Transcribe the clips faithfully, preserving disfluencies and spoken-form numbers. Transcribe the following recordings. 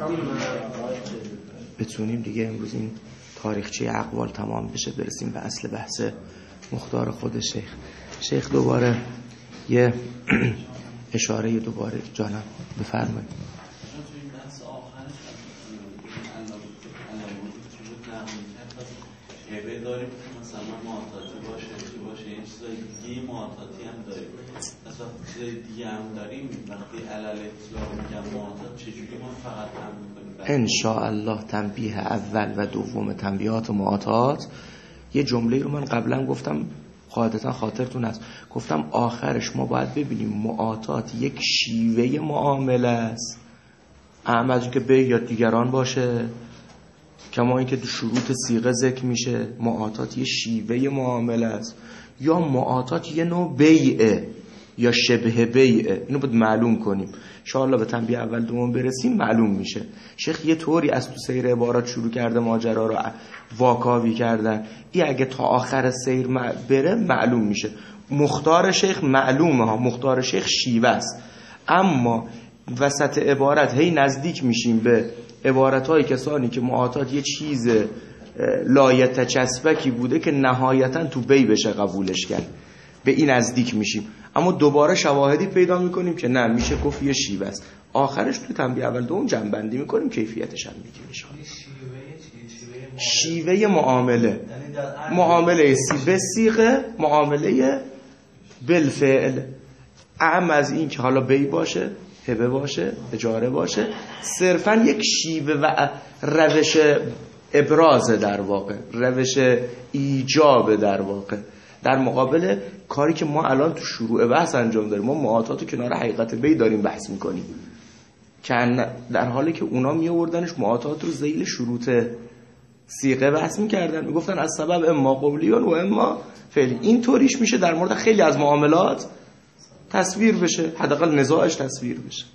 بتونیم دیگه امروز این تاریخچه اقوال تمام بشه، برسیم به اصل بحث مختار خود شیخ. شیخ دوباره یه اشاره دوباره جانم بفرمایید. هبه داریم که مثلا معاطاتی باشه چی باشه، این چیزای دیگه معاطاتی هم داریم، مثلا چیزای دیگه هم داریم. وقتی علل اطلاق میگم معاطات چجوری ما فقط هم میکنیم؟ ان شاء الله تنبیه اول و دوم تنبیهات و معاطات، یه جمله رو من قبلا گفتم قاعدتا خاطرتون هست، گفتم آخرش ما باید ببینیم معاطات یک شیوه معامله است، اهم از اینکه به یا دیگران باشه، کما اینکه تو شروط صیغه ذکر میشه. معاطات یه شیوه معامله است، یا معاطات یه نوع بیعه یا شبه بیعه. اینو باید معلوم کنیم. ان شاء الله به تنبیه اول دوم برسیم معلوم میشه. شیخ یه طوری از تو سیر عبارات شروع کرده ماجرا رو واکاوی کردن، این اگه تا آخر سیر بره معلوم میشه. مختار شیخ معلومه ها، مختار شیخ شیوه است، اما وسط عبارت هی نزدیک میشیم به عبارت‌های کسانی که معاطات یه چیز لایتچسبکی بوده که نهایتاً تو بی بشه قبولش کرد، به این نزدیک میشیم. اما دوباره شواهدی پیدا میکنیم که نه، میشه گفت یه شیوه است. آخرش تو تنبیه اول دوم جنبندی میکنیم، کیفیتش هم میگیم ان شاء الله. شیوه معامله، معامله به صیغه، معامله بالفعل، اهم از این که حالا بی باشه، هبه باشه، اجاره باشه، صرفا یک شیوه و روش ابراز، در واقع روش ایجاب، در واقع در مقابل کاری که ما الان تو شروع بحث انجام داریم. ما معاطات رو کنار حقیقت بی داریم بحث میکنیم، که در حالی که اونا می آوردنش معاطات رو ذیل شروط صیغه بحث میکردن، میگفتن از سبب اما قولیون و اما فعلی. این طوریش میشه در مورد خیلی از معاملات تصویر بشه، حداقل نزاعش تصویر بشه.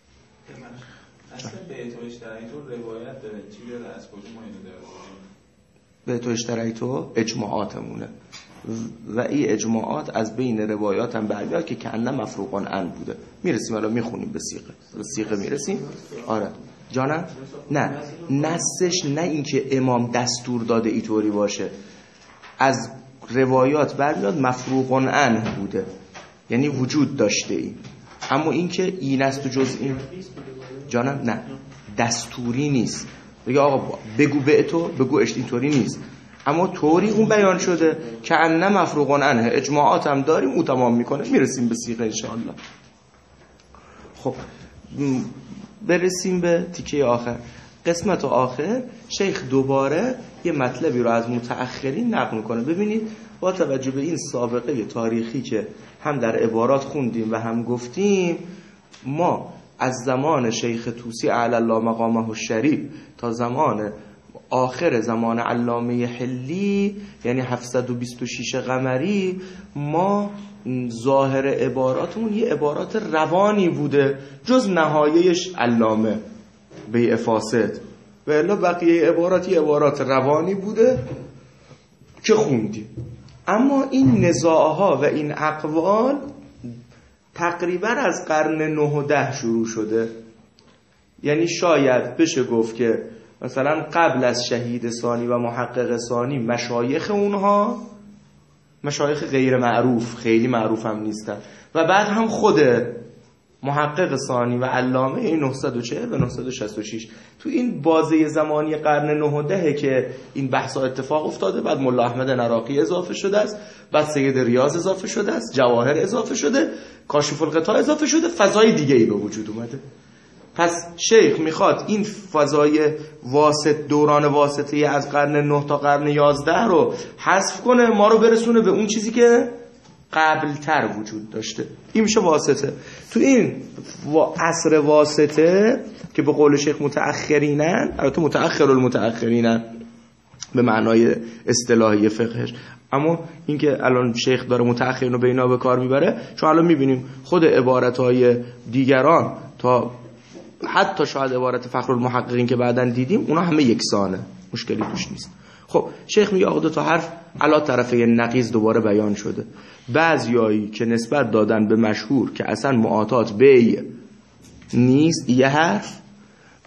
اصلا بیت و اشتریتو روایت داره، چی داره، از کجا ما اینو داره؟ بیت و اشتریتو اجماعاتمونه و این اجماعات از بین روایات هم برمیاد که کنه مفروقان ان بوده. میرسیم الان میخونیم به صیغه، به صیغه میرسیم. آره جانم؟ نه نصش نه اینکه امام دستور داده اینطوری باشه، از روایات برمیاد مفروقان ان بوده، یعنی وجود داشته ای. اما این که این است و جز این جانم نه دستوری نیست. بگه آقا بگو به تو بگو اشت، اینطوری نیست، اما طوری اون بیان شده که ان مفروقان عنه. اجماعات هم داریم، او تمام میکنه. میرسیم به صیغه ان شاء الله. خب برسیم به تیکه آخر، قسمت آخر. شیخ دوباره یه مطلبی رو از متأخرین نقل میکنه. ببینید با توجه به این سابقه تاریخی که هم در عبارات خوندیم و هم گفتیم، ما از زمان شیخ طوسی اعلی الله مقامه الشریف تا زمان آخر زمان علامه حلی، یعنی هفتصد و بیست و شش قمری، ما ظاهر عباراتمون یه عبارات روانی بوده، جز نهایهش علامه بیع فاسد، و الا بقیه عباراتی عبارات روانی بوده که خوندیم. اما این نزاعها و این اقوال تقریبا از قرن نه و ده شروع شده. یعنی شاید بشه گفت که مثلا قبل از شهید ثانی و محقق ثانی مشایخ اونها مشایخ غیر معروف، خیلی معروف هم نیستن، و بعد هم خود محقق ثانی و علامه نهصد و چهل و نهصد و شصت و شش تو این بازه زمانی قرن نه و ده که این بحثا اتفاق افتاده. بعد ملا احمد نراقی اضافه شده است، بعد سید ریاض اضافه شده است، جواهر اضافه شده، کاشف الغطا اضافه شده، فضای دیگه ای به وجود اومده. پس شیخ میخواد این فضای واسط، دوران واسطه از قرن نه تا قرن یازده رو حذف کنه، ما رو برسونه به اون چیزی که قبل تر وجود داشته. این میشه واسطه. تو این عصر واسطه که به قول شیخ متأخرینن، البته متأخر المتأخرینن به معنای اصطلاحی فقهش، اما این که الان شیخ داره متأخرین رو به اینا به کار میبره، چون الان میبینیم خود عبارتهای دیگران تا حتی شاید عبارت فخر المحققین که بعداً دیدیم، اونا همه یکسانه، مشکلی توش نیست. خب شیخ میگه آقا دو تا حرف علا طرفه نقیض دوباره بیان شده. بعضیایی که نسبت دادن به مشهور که اصلا معاطات بیع نیست یه حرف،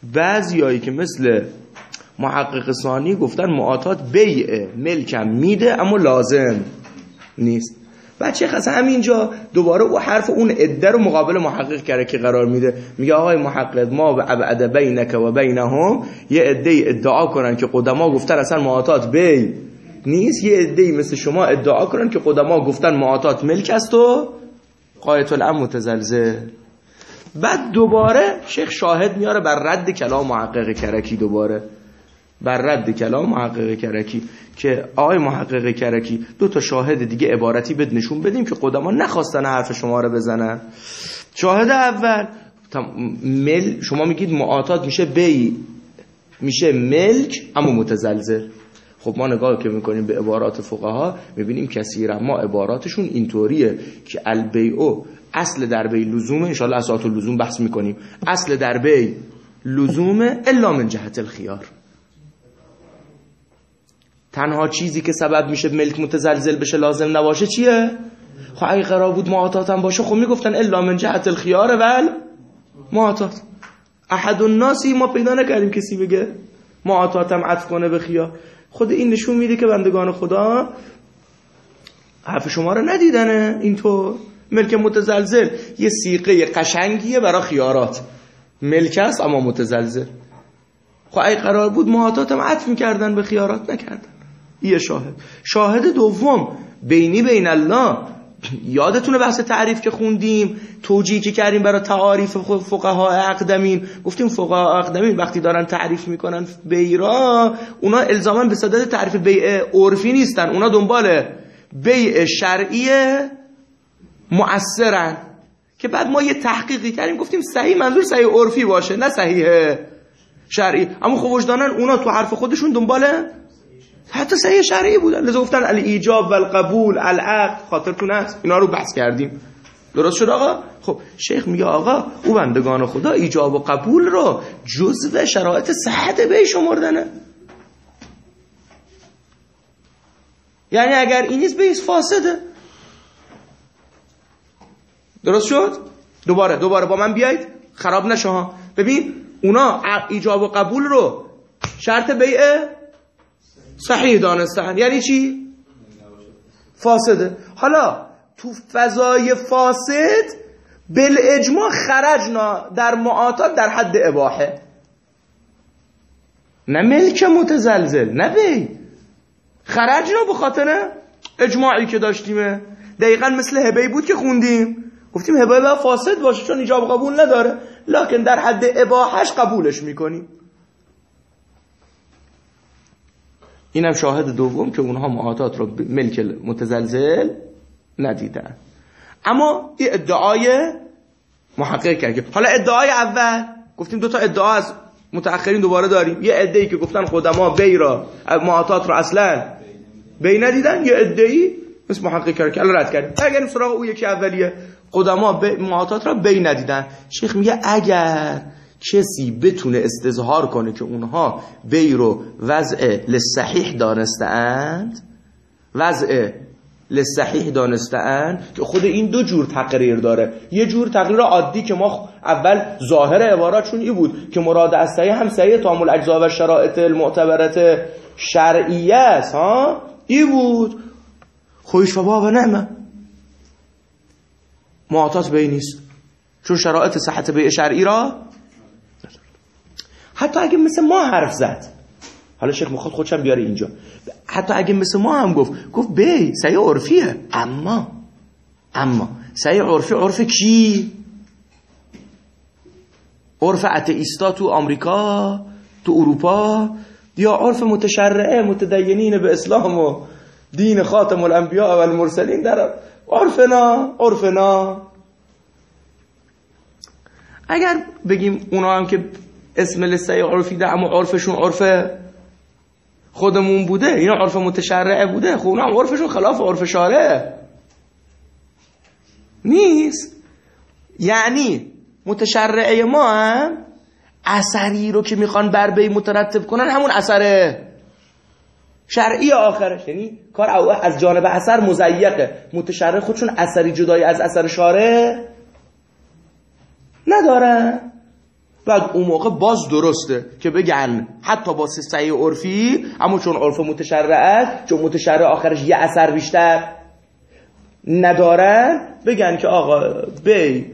بعضیایی که مثل محقق ثانی گفتن معاطات بیعه، ملکم میده اما لازم نیست. بچه خاصه همینجا دوباره او حرف اون عده رو مقابل محقق کرکی قرار میده، میگه آقای محقق ما و ابعد بینک و بینهم یه عده ادعا کنن که قدما گفتن اصلا معاطات بیع نیست، یه عده مثل شما ادعا کنن که قدما گفتن معاطات ملک است و قایت الامر متزلزل. بعد دوباره شیخ شاهد میاره بر رد کلام محقق کرکی، دوباره بر رد کلام محقق کرکی که آقای محقق کرکی دو تا شاهد دیگه عبارتی بد نشون بدیم که قدما نخواستن حرف شما رو بزنن. شاهد اول مل شما میگید معاطات میشه بی میشه ملک اما متزلزل. خب ما نگاه که میکنیم به عبارات فقها میبینیم کثیرا ما عباراتشون اینطوریه که البیع اصل در بی لزومه، ان شاء الله اساس اللزوم بحث میکنیم، اصل در بی لزومه الا من جهت الخيار. تنها چیزی که سبب میشه ملک متزلزل بشه لازم نباشه چیه؟ خب اگه قرار بود معاطات هم باشه خب میگفتن الا من جهت الخيار ول معاطات. احد الناسی ما پیدا نکردیم کسی بگه معاطات هم عطف کنه به خیار. خود این نشون میده که بندگان خدا حرف شما رو ندیدنه. اینطور ملک متزلزل یه سیغه قشنگیه برای خیارات، ملک است اما متزلزل. خب اگه قرار بود معاطات هم عطف میکردن به خیارات نکردن. یه شاهد. شاهد دوم بینی بین الله، یادتونه بحث تعریف که خوندیم، توجیهی که کردیم برای تعاریف فقهای اقدمین، گفتیم فقهای اقدمین وقتی دارن تعریف میکنن بیع، اونا الزاما به صدد تعریف بیع عرفی نیستن، اونا دنبال بیع شرعی مؤثرن که بعد ما یه تحقیقی کردیم گفتیم صحیح منظور صحیح عرفی باشه نه صحیح شرعی، اما خب وجدانن اونا تو حرف خودشون دنبال حتی صحیح شرعی بودن، لذا گفتن الایجاب و القبول العقد. خاطرتون هست اینا رو بحث کردیم، درست شد آقا؟ خب شیخ میگه آقا او بندگان خدا ایجاب و قبول رو جزء شرایط صحت بیع شمردنه، یعنی اگر این نیست بیع فاسده. درست شد؟ دوباره دوباره با من بیایید خراب نشه ها. ببین اونا ایجاب و قبول رو شرط بیع صحیح دانستن، یعنی چی؟ فاسده. حالا تو فضای فاسد بالاجماع خرجنا در معاطات در حد اباحه، نه ملک متزلزل نه بی، خرجنا به خاطر اجماعی که داشتیم. دقیقا مثل هبه بود که خوندیم، گفتیم هبه باید فاسد باشه چون ایجاب قبول نداره، لکن در حد اباحش قبولش میکنیم. اینم شاهد دوم که اونها معاطات رو ملک متزلزل ندیدن. اما این ادعای محقق کرد. حالا ادعای اول گفتیم دو تا ادعا از متأخرین دوباره داریم، یه ادعی که گفتن قدما بی را معاطات رو اصلا بی ندیدن، یه ادعی مثل محقق کرد که الان رد کردیم. برگردیم سراغ اون یکی اولیه، قدما معاطات را بی ندیدن. شیخ میگه اگر کسی بتونه استظهار کنه که اونها بی رو وضع لصحیح دانستند، وضع لصحیح دانستند، که خود این دو جور تقریر داره. یه جور تقریر عادی که ما اول ظاهر عباراتشون این بود که مراد از صحیح هم صحیح تامل اجزا و شرایط المعتبرات شرعیه است ها، این بود. خویش و بابا نعمه معاطات بی نیست چون شرایط صحت بیع شرعی را حتی اگه مثل ما حرف زد. حالا شیخ میخواد خودشم بیاره اینجا، حتی اگه مثل ما هم گفت گفت بی صحیح عرفیه، اما اما صحیح عرفی عرف کی؟ عرف اتئیستا تو آمریکا، تو اروپا، یا عرف متشرعه متدینین به اسلام و دین خاتم الانبیاء و المرسلین در عرفنا عرفنا. اگر بگیم اونا هم که اسم لسته عرفی ده اما عرفشون عرف خودمون بوده، اینا عرف متشرعه بوده، خب اونا هم عرفشون خلاف عرف شارع نیست. یعنی متشرعه ما هم اثری رو که میخوان بر بی مترتب کنن همون اثر شرعی آخرش، یعنی کار از جانب اثر مضیقه. متشرع خودشون اثری جدای از اثر شارع ندارن، بعد اون موقع باز درسته که بگن حتی با صحیح عرفی، اما چون عرف متشرعه، چون متشرع آخرش یه اثر بیشتر ندارن، بگن که آقا بی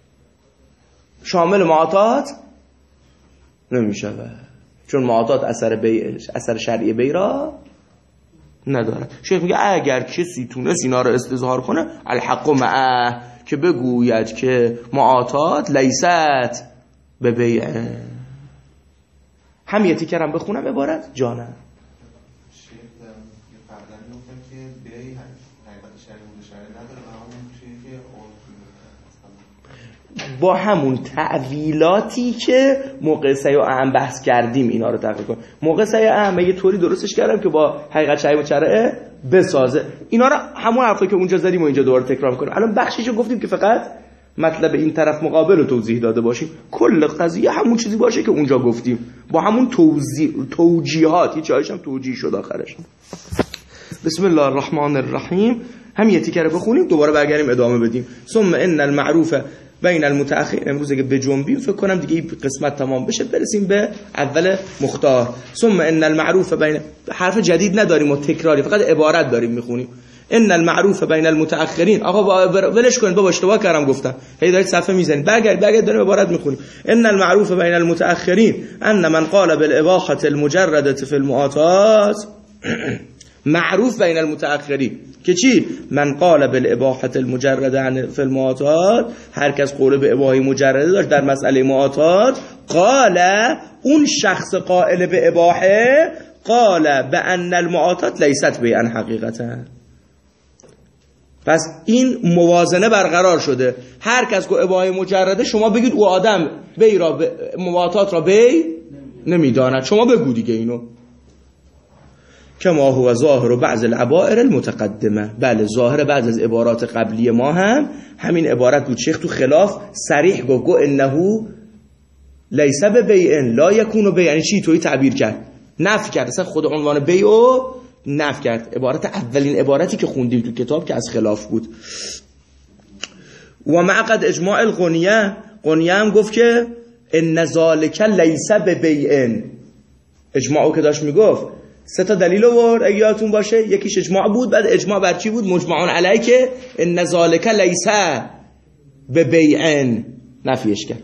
شامل معاطات نمیشه، چون معاطات اثر بی اثر شرعی بی را نداره. شیخ میگه اگر کسی تونست اینا رو استظهار کنه، الحق معه، که بگوید که معاطات لیست به بیعه. هم یه تیکرم بخونم عبارت جانم. شیخ قبلا گفتم که بیعه حقیقت شرعی و شرعی نداره و همون چیزی که با همون تعویلاتی که موقع سعی و اهم بحث کردیم اینا رو تقریبا کنیم. موقع سعی و اهم یه طوری درستش کردم که با حقیقت شرعی و شرعی بسازه. اینا رو همون حرفی که اونجا زدیم و اینجا دوباره تکرار می‌کنیم. الان بخشیشو گفتیم که فقط مطلب این طرف مقابل رو توضیح داده باشیم. کل قضیه همون چیزی باشه که اونجا گفتیم، با همون توضیح توجیهات، هیچ جایش هم توجیه شد آخرش. بسم الله الرحمن الرحیم. هم یه تیکه رو بخونیم دوباره برگردیم ادامه بدیم. ثم ان المعروف بین المتأخر. امروز اگه بجنبیم فکر کنم دیگه این قسمت تمام بشه، برسیم به اول مختار. ثم ان المعروف بین، حرف جدید نداریم و تکراری، فقط عبارت داریم میخونیم. ان المعروف بین المتأخرین. آقا ولش کنید بابا، اشتباه کردم گفتم، هی دارید صفحه میزنید، برگرد برگرد داریم عبارت میخونیم. ان المعروف بین المتأخرین ان من قال بالاباحه المجرده فی المعاطات. معروف بین المتأخرین که چی؟ من قال بالاباحه المجرده فی المعاطات، هر کس قول به اباحه مجرده داشت در مسئله معاطات. قال، اون شخص قائل به اباحه، قال بان المعاطات لیست بیعا حقیقتا. پس این موازنه برقرار شده. هر کس که اباحه مجرده، شما بگید او آدم بی را ب... معاطات را بی نمیداند، شما بگو دیگه اینو. کما هو ظاهر بعض العبائر المتقدمه. بله، ظاهر بعض از عبارات قبلی ما هم همین عبارت بود. شیخ تو خلاف صریح گفت گو انه لیس ببیع لا یکون بیع. یعنی چی؟ توی تعبیر کرد، نفی کرد، اصلا خود عنوان بیع نفی کرد. عبارت اولین عبارتی که خوندیم تو کتاب که از خلاف بود. و معقد اجماع الغنیه، غنیه هم گفت که ان ذالک لیس ببیع. اجماعو که داشت میگفت سه تا دلیل آورد اگه یادتون باشه، یکیش اجماع بود، بعد اجماع بر چی بود؟ مجمعون علیه، که ان ذالک لیس ببیع، نفیش کرد.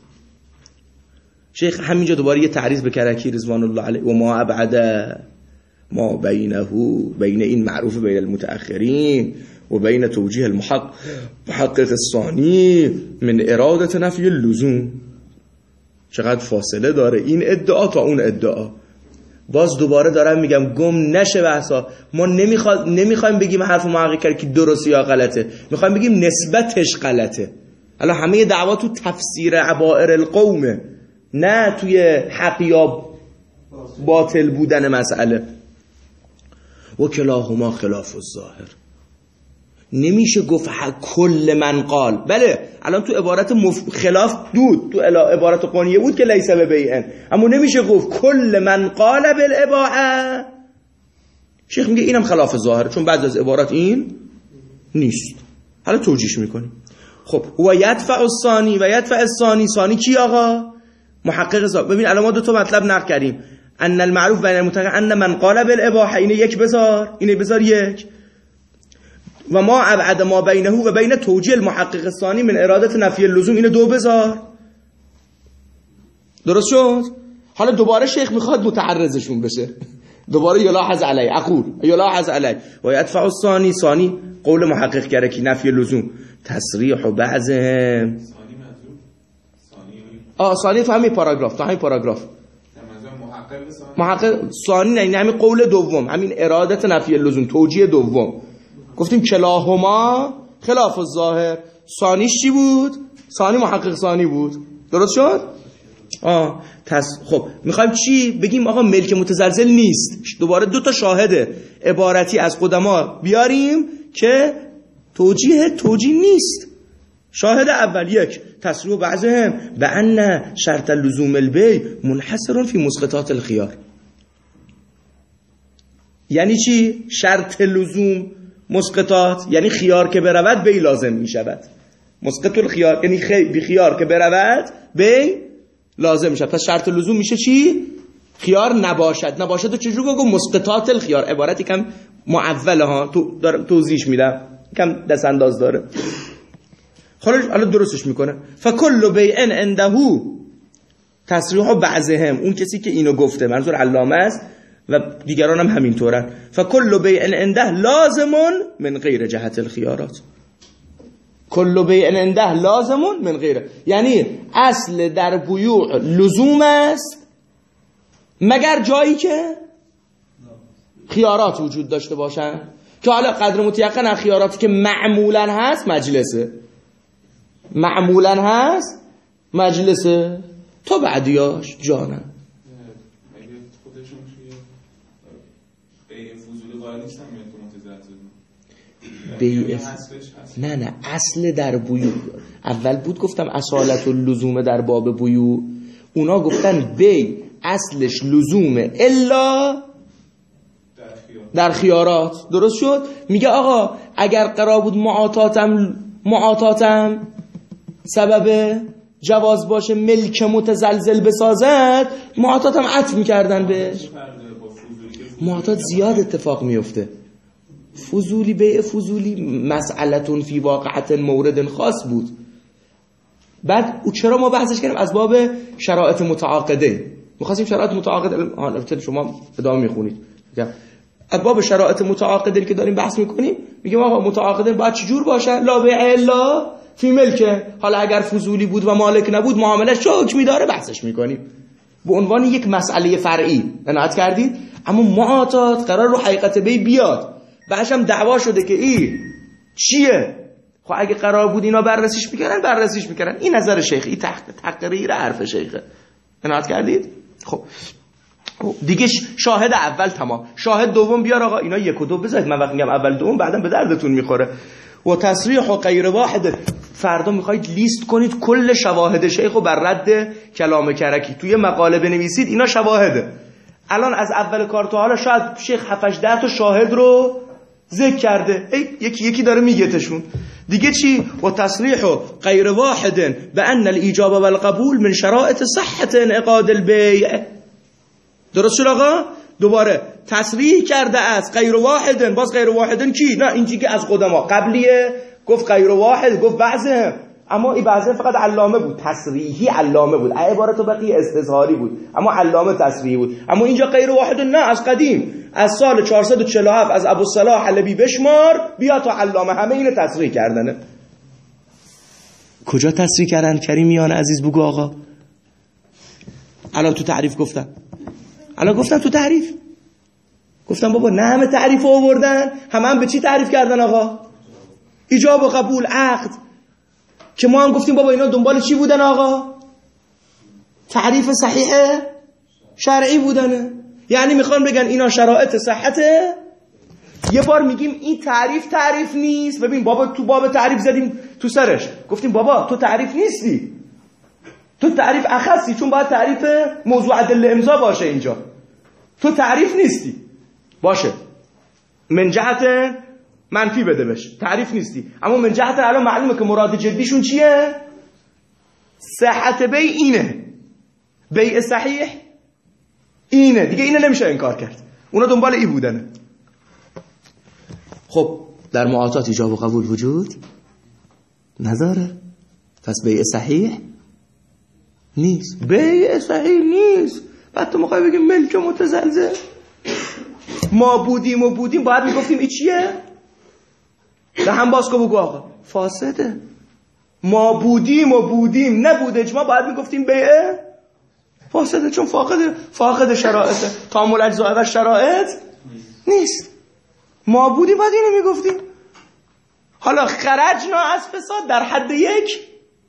شیخ همینجا دوباره یه تعریض به کرکی رضوان الله علیه. و ما ابعد ما بینه، بین این معروف بین المتأخرین و بین توجیه المحقق محقق الثانی من اراده نفی اللزوم. چقدر فاصله داره این ادعا تا اون ادعا. باز دوباره دارم میگم گم نشه بحثا. ما نمیخواد نمیخوایم بگیم حرف محقق کرد که درست یا غلطه، میخوایم بگیم نسبتش غلطه. الان همه دعوا تو تفسیر عبائر القومه، نه توی حق یا باطل بودن مسئله. و کلاهما خلاف الظاهر. نمیشه گفت کل من قال. بله الان تو عبارت مف... خلاف دود، تو عبارت قنیه بود که لیس ببیعن، اما نمیشه گفت کل من قال بالاباحه. شیخ میگه اینم خلاف ظاهر، چون بعض از عبارات این نیست. حالا توجیهش میکنیم. خب و یدفع الثانی و یدفع الثانی. ثانی کی آقا؟ محقق ظاهر. ببین الان ما دو تا مطلب نقل کردیم. ان المعروف بین المتأخرین ان من قال بالاباحه، اینه یک بذار، اینه بذار یک. و ما ابعد ما بینه و بین توجیه المحقق الثانی من اراده نفی اللزوم، اینه دو بذار. درست شد؟ حالا دوباره شیخ میخواد متعرضشون بشه، دوباره یلاحظ علی اقول یلاحظ علی و یدفع الثانی. ثانی قول محقق کرده که نفی اللزوم تصریح و بعضهم. آه ثانی تو همین پاراگراف، تو همین پاراگراف محقق ثانی نه، این همین قول دوم، همین اراده نفی اللزوم، توجیه دوم. گفتیم کلاهما خلاف الظاهر. ثانیش چی بود؟ ثانی محقق ثانی بود. درست شد؟ آه تس... خب میخوایم چی بگیم؟ آقا ملک متزلزل نیست. دوباره دو تا شاهد عبارتی از قدما بیاریم که توجیه توجیه نیست. شاهد اول یک تصریح بعضهم بأن شرط لزوم البیع منحصر فی مسقطات الخيار. یعنی چی؟ شرط لزوم مسقطات یعنی خیار که برود بی لازم می شود. مسقط الخیار یعنی خی... بی خیار که برود بی لازم میشه. پس شرط لزوم میشه چی؟ خیار نباشد. نباشد و چجور گفت؟ مسقطات الخیار. عبارتی کم معوله ها، تو دارم توضیحش میدم، کم دست انداز داره. خلاص الان درستش میکنه. فکل بیع عنده تصریح بعضهم، اون کسی که اینو گفته منظور علامه است و دیگران هم همینطورن. فکل بیع عنده لازم من غیر جهت الخیارات. کل بیع عنده لازم من غیر، یعنی اصل در بیوع لزوم است مگر جایی که خیارات وجود داشته باشن، که حالا قدر متیقن خیاراتی که معمولا هست مجلسه، معمولا هست مجلسه تا بعدیاش جانم. اگه خودشون توی بیع فضولی قائل نیستن میاد تو متزلزل بیع نه نه اصل در بیوع اول بود گفتم اصالت و لزوم در باب بیوع، اونا گفتن بیع اصلش لزومه الا در خیارات. درست شد؟ میگه آقا اگر قرار بود معاطاتم معاطاتم سبب جواز باشه ملک متزلزل بسازد، معاطاتم عطف میکردن بهش. معاطات زیاد اتفاق میفته. فضولی بیع فضولی مسئلتون فی واقعت مورد خاص بود. بعد او چرا ما بحثش کردیم؟ از باب شرایط متعاقده. می‌خواستیم شرایط متعاقده، البته شما ادامه میخونید. از باب شرایط متعاقده که داریم بحث میکنیم، میگیم آقا متعاقده باید چجور باشه؟ لا بیع الا فی ملکه. حالا اگر فضولی بود و مالک نبود معاملش چه حکمی داره بحثش میکنیم به عنوان یک مسئله فرعی. عنایت کردید؟ اما معاطات قرار رو حقیقت بی بیاد، بعدش هم دعوا شده که این چیه. خب اگه قرار بود اینا بررسیش میکردن بررسیش میکردن. این نظر شیخ، این تقریر حرف شیخه. عنایت کردید؟ خب دیگه شاهد اول تمام. شاهد دوم بیار آقا. اینا یک و دو بذارید، من وقت میگم اول دوم بعدم به دردتون میخوره. و تصریح و غیر واحد، فردا میخواید لیست کنید کل شواهد شیخ و بر رد کلام کرکی توی مقاله بنویسید. اینا شواهده. الان از اول کار تا حالا شاید شیخ هفت هشت تا شاهد رو ذکر کرده. ای یکی یکی داره میگهتشون. دیگه چی؟ و تصریح و غیر واحد بان الاجابه والقبول من شرائط صحت انعقاد البیع. درست شد آقا؟ دوباره تصریح کرده از غیر واحدن. باز غیر واحدن کی؟ نه اینجی که از قدما قبلیه گفت غیر واحد، گفت بعضه، اما این بعضه فقط علامه بود، تصریحی علامه بود، عبارت بقیه استظهاری بود، اما علامه تصریحی بود. اما اینجا غیر واحدن نه، از قدیم، از سال چهارصد و چهل و هفت از ابوالصلاح حلبی بشمار بیا تا علامه همه اینو تصریح کردنه. کجا تصریح کردن کریمیان عزیز بگو آقا؟ الان تو تعریف گفتن، الان گفتن تو تعریف گفتن بابا نه همه تعریف رو آوردن، همه هم به چی تعریف کردن آقا؟ ایجاب و قبول عقد، که ما هم گفتیم بابا اینا دنبال چی بودن آقا؟ تعریف صحیح شرعی بودنه. یعنی میخوان بگن اینا شرایط صحته. یه بار میگیم این تعریف تعریف نیست. ببین بابا تو باب تعریف زدیم تو سرش، گفتیم بابا تو تعریف نیستی، تو تعریف اخصی، چون باید تعریف موضوع ادله امضا باشه. اینجا تو تعریف نیستی، باشه من جهت منفی بده بش، تعریف نیستی، اما من جهت الان معلومه که مراد جدیشون چیه؟ صحت بیع اینه، بیع صحیح اینه دیگه، اینه نمیشه انکار کرد. اونا دنبال این بودنه. خب در معاطات ایجاب و قبول وجود نداره، پس بیع صحیح نیست، بیع صحیح نیست. بعد تو میخوای بگیم ملک متزلزل؟ ما بودیم و بودیم باید میگفتیم این چیه؟ ده هم باز که بگو آقا فاسده. ما بودیم و بودیم نبود اجماع باید میگفتیم بیع فاسده، چون فاقد فاقد شرایط تامل اجزاء و شرایط نیست. ما بودیم باید اینو میگفتیم. حالا خرجنا از فساد در حد یک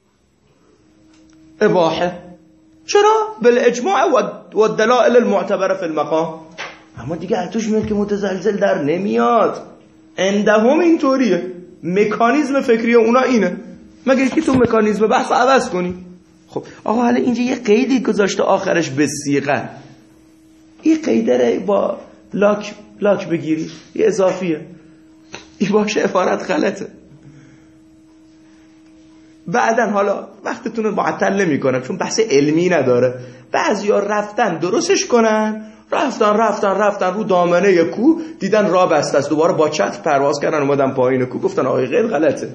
اباحه. چرا؟ بالاجماع و دلائل المعتبره فی المقام. اما دیگه اتوش میاد که متزلزل در نمیاد. عندهم اینطوریه، مکانیزم فکری اونا اینه. مگه که تو مکانیزم بحث عوض کنی؟ خب آقا حالا اینجا یه قیدی گذاشته آخرش به صیغه، این قیده رو با لاک لاک بگیری، یه اضافیه، این باشه عبارت غلطه. بعدن حالا وقتتون رو معطل نمی‌کنم چون بحث علمی نداره، بعضیا رفتن درستش کنن، رفتن رفتن رفتن رو دامنه یک کوه دیدن راه بسته است، دوباره با چتر پرواز کردن اومدن پایین کوه گفتن آقای غیر غلطه.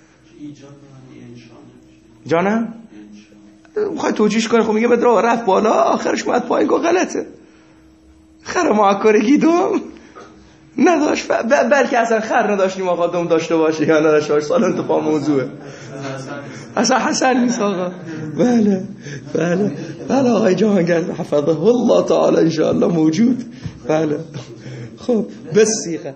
جانم میخوای توجیهش کنه؟ خب میگه بد راه رفت بالا آخرش اومد پایین گفت غلطه. خر معکرگی دوم نداشت، بلکه اصلا خر نداشتیم آقا دوم داشته باشه یا نداشته باشه، سال انتخاب موضوعه اصلا حسن نیست آقا. بله بله بله آقای جهانگرد حفظه الله تعالی ان شاء الله موجود. بله خب بسیقه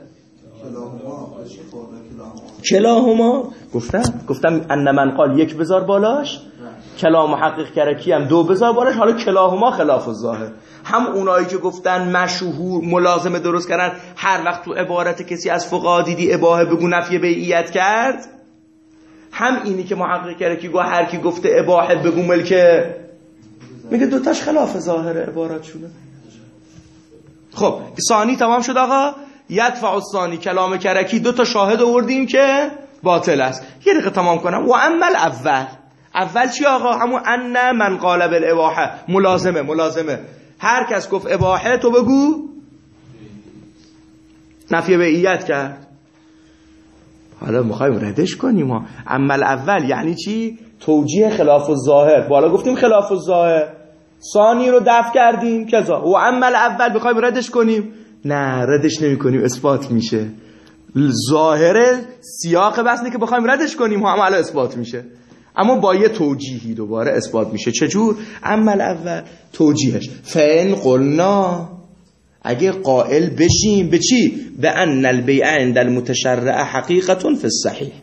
کلاهما گفتم گفتم ان من قال یک بذار بالاش، کلا محقق کرکی هم دو بذار بالاش. حالا کلاهما خلاف الظاهر، هم اونایی که گفتن مشهور ملازمه درست کردن هر وقت تو عبارت کسی از فقها دیدی اباحه بگو نفی بیعیت کرد، هم اینی که محقق کرکی گو هر کی گفته اباحه بگو ملکه، میگه دوتاش خلاف ظاهر عبارت شونه. خب ثانی تمام شد آقا. یدفع الثانی کلام کرکی دو تا شاهد آوردیم که باطل است. یه دقیقه تمام کنم. و اما الاول، اول چی آقا؟ همون ان من قال بالاباحه، ملازمه ملازمه هر کس گفت اباحه تو بگو نفی بیعیت کرد. حالا میخوایم ردش کنیم ما. اما الاول یعنی چی؟ توجیه خلاف الظاهر. بالا گفتیم خلاف الظاهر، ثانی رو دفع کردیم کذا. و اما الاول بخوایم ردش کنیم، نه ردش نمی کنیم، اثبات میشه. ظاهر سیاق بس نه که بخوایم ردش کنیم هم الان اثبات میشه، اما با یه توجیهی دوباره اثبات میشه. چجور؟ اما الاول توجیهش فان قلنا، اگه قائل بشیم به چی؟ به ان البیع عند المتشرع حقیقة فی الصحیح.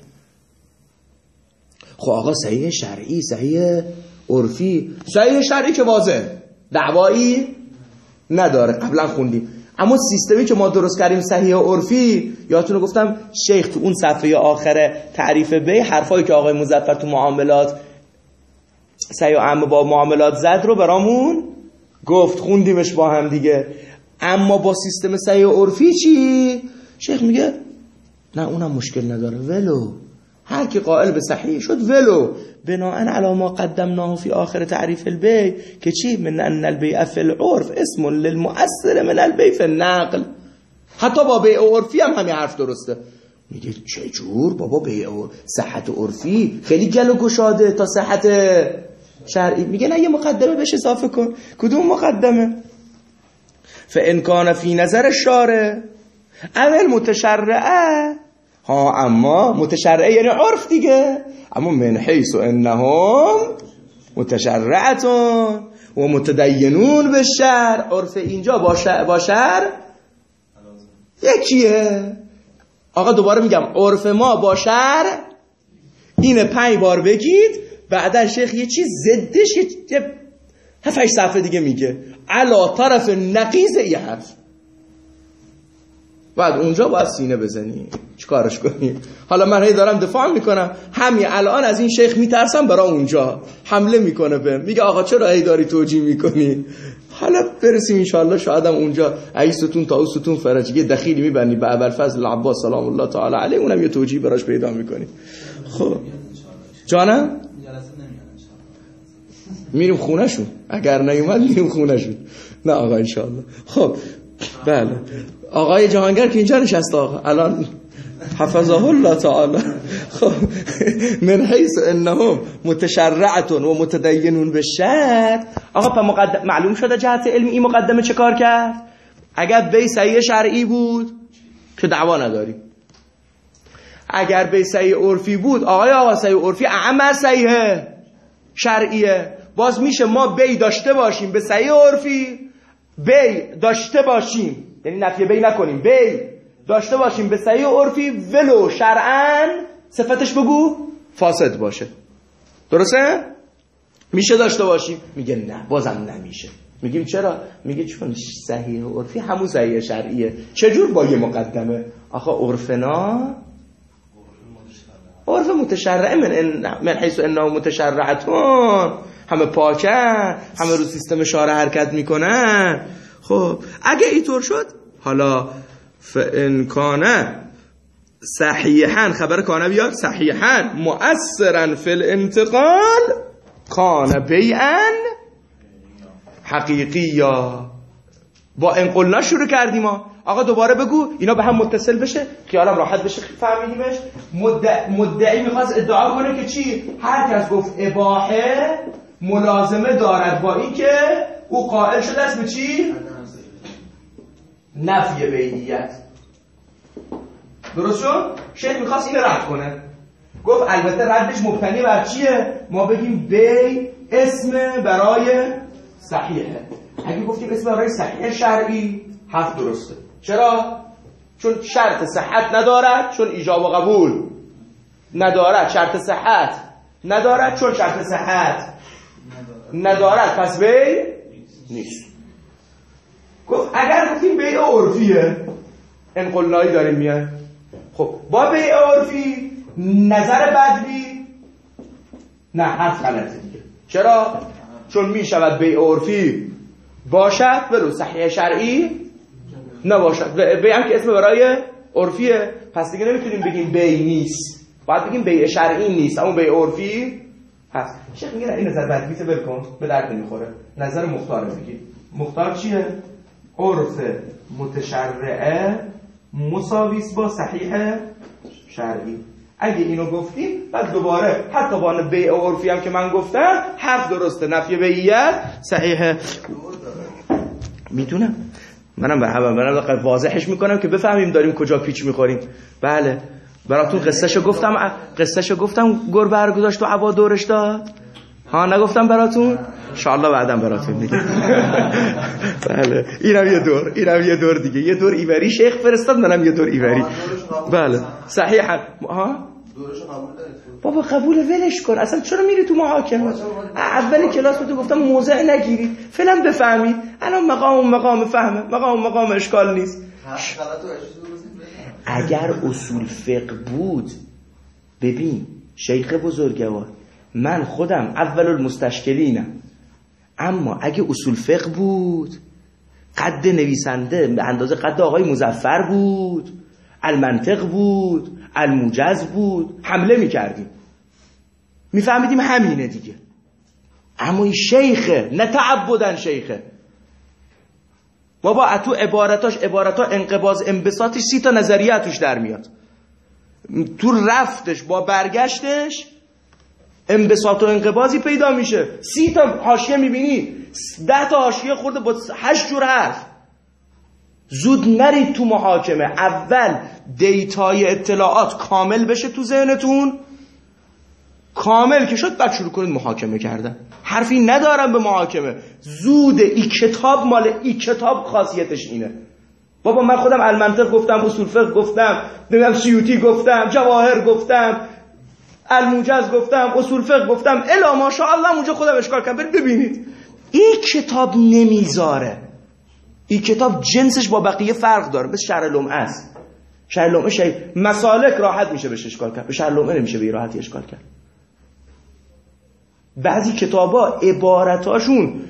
خب آقا صحیح شرعی، صحیح عرفی، صحیح شرعی که واضح دعوایی نداره قبلا خوندیم، اما سیستمی که ما درست کردیم صحیح عرفی، یادتونه گفتم شیخ تو اون صفحه آخر تعریف بیع حرفایی که آقای مظفر تو معاملات صحیح و عام با معاملات زد رو برامون گفت، خوندیمش با هم دیگه. اما با سیستم صحیح عرفی چی؟ شیخ میگه نه اونم مشکل نداره، ولو هر کی قائل به صحیح شد ولو بناءً علی ما قدمناه فی آخر تعریف البیع که چی؟ من ان البیع فی العرف اسم للمؤثر من البیع فی النقل. حتی با بیع عرفی هم همین حرف درسته. میگه چه جور بابا بیع صحت عرفی خیلی گل و گشاده تا صحت شرعی. میگه نه یه مقدمه بهش اضافه کن. کدوم مقدمه؟ فان کان فی نظر الشارع اول متشرعه، ها اما متشرعه یعنی عرف دیگه، اما من حیث انهم متشرعتون و متدینون به شرع، عرف اینجا با شرع با شرع یکیه. آقا دوباره میگم عرف ما با شرع اینه، پنج بار بگید بعدا شیخ یه چیز زدش یه هفت صفحه دیگه میگه علا طرف نقیض یه حرف، بعد اونجا باید سینه بزنی چیکارش کنی. حالا من هی دارم دفاع میکنم، همین الان از این شیخ میترسم برای اونجا حمله میکنه بهم، میگه آقا چرا هی داری توجیه میکنی. حالا برسیم انشاءالله شاید هم اونجا ایستون تا اوستون فرج یه دخیلی میبنی به ابوالفضل العباس سلام الله تعالی علیه، اونم یه توجیه براش پیدا میکنی. خب جانم میریم خونهشون، اگر نیومد میریم خونهشون. نه آقا انشاءالله. خب بله آقای جهانگرد که اینجا نشسته آقا الان حفظه الله تعالی. خب من حیث انهم متشرعتون و متدینون به شرع. آقا پا مقدم معلوم شده جهت علمی این مقدمه چه کار کرد؟ اگر بی صحیح شرعی بود که دعوا نداریم، اگر بی صحیح عرفی بود آقای آقا صحیح عرفی اعم صحیح شرعیه، باز میشه ما بی داشته باشیم به صحیح عرفی، بی داشته باشیم یعنی نفی بی نکنیم، بی داشته باشیم به صحیح عرفی ولو شرعاً صفتش بگو فاسد باشه. درسته؟ میشه داشته باشیم؟ میگه نه بازم نمیشه. میگیم چرا؟ میگه چون صحیح عرفی همون صحیح شرعیه. چجور با یه مقدمه؟ آخه عرفنا عرف متشرعه من, من حیث انه متشرعتون، همه پاکن، همه رو سیستم شارع حرکت میکنن. خب اگه اینطور شد حالا فان کان صحیحاً خبر کانه بیاد صحیحاً مؤثراً فی الانتقال کان بیعاً حقیقی یا با انقلنا شروع کردیم ها. آقا دوباره بگو اینا به هم متصل بشه خیالم راحت بشه فهمیدیمش. مدع... مدعی میخواست ادعا کنه که چی؟ هر کس گفت اباحه ملازمه دارد با این که او قائل شده است به چی؟ نفی بیعیت. درست شد؟ شیخ میخواست اینو رد کنه. گفت البته ردش مبتنی بر چیه؟ ما بگیم بی اسم برای صحیحه. اگه گفتیم اسم برای صحیح شرعی حرف درسته. چرا؟ چون شرط صحت ندارد، چون ایجاب و قبول ندارد. شرط صحت ندارد چون شرط صحت ندارد پس بی نیست. گفت اگر گفتیم بی عرفیه انقلایی داریم میاد. خب با بی عرفی نظر بدوی نه حرف غلطه دیگه. چرا؟ چون میشود بی عرفی باشد ولو صحیح شرعی نباشد. بی هم که اسم برای عرفیه پس دیگه نمیتونیم بگیم بی نیست، باید بگیم بی شرعی نیست اما بی عرفی هست. شیخ میگه این نظر بدویت بلکن به درد نمیخوره. نظر مختار بگی. مختار چیه؟ عرف متشرعه مساویس با صحیح شرعی. اگه اینو گفتیم بعد دوباره حتی با بیع عرفی هم که من گفتم حرف درسته. نفی بیعیت صحیحه. میدونم منم به همه منم واضحش میکنم که بفهمیم داریم کجا پیچ میخوریم. بله براتون قصهشو گفتم. قصهشو گفتم گربه رو گذاشت و عبا دورش داد. ها نگفتم براتون؟ انشاءالله بعدم براتون میگم. بله اینم یه دور، اینم یه دور دیگه. یه دور ایوری شیخ فرستاد، منم یه دور ایوری. بله صحیحا. ها دورشو قبول دارید؟ بابا قبول ولش کن. اصلا چرا میری تو محاکمه؟ اول کلاس بهتون گفتم موضع نگیرید فعلا بفهمید. الان مقام مقام فهمه، مقام مقام اشکال نیست. اگر اصول فقه بود ببین شیخ بزرگوار من خودم اول المستشکلینم، اما اگه اصول فقه بود قد نویسنده به اندازه قد آقای مظفر بود، المنطق بود، الموجز بود، حمله میکردیم میفهمیدیم همینه دیگه. اما این شیخه نه تعبدن شیخه بابا. اتو عبارتاش عبارتا انقباض انبساطش سی تا نظریه توش در میاد. تو رفتش با برگشتش انبساط و انقباضی پیدا میشه. سی تا حاشیه میبینی، ده تا حاشیه خورده با هشت جور حرف. زود نرید تو محاکمه. اول دیتای اطلاعات کامل بشه تو ذهنتون. کامل که شد بعد شروع کنید محاکمه کردن. حرفی ندارم به محاکمه. زود ای کتاب مال ای کتاب خاصیتش اینه. بابا من خودم المنطق گفتم، اصول فقه گفتم، نمیدونم سیوطی گفتم، جواهر گفتم، الموجز گفتم، اصول فقه گفتم، الا ماشاءالله اونجا خودم اشکال کردم. برید ببینید این کتاب نمیذاره. این کتاب جنسش با بقیه فرق داره. مثل شرح لمعه است. شرح لمعه شی مسالک راحت میشه بهش اشکال کرد، به شرح لمعه نمیشه به راحتی اشکال کرد. بعضی کتابا عبارتاشون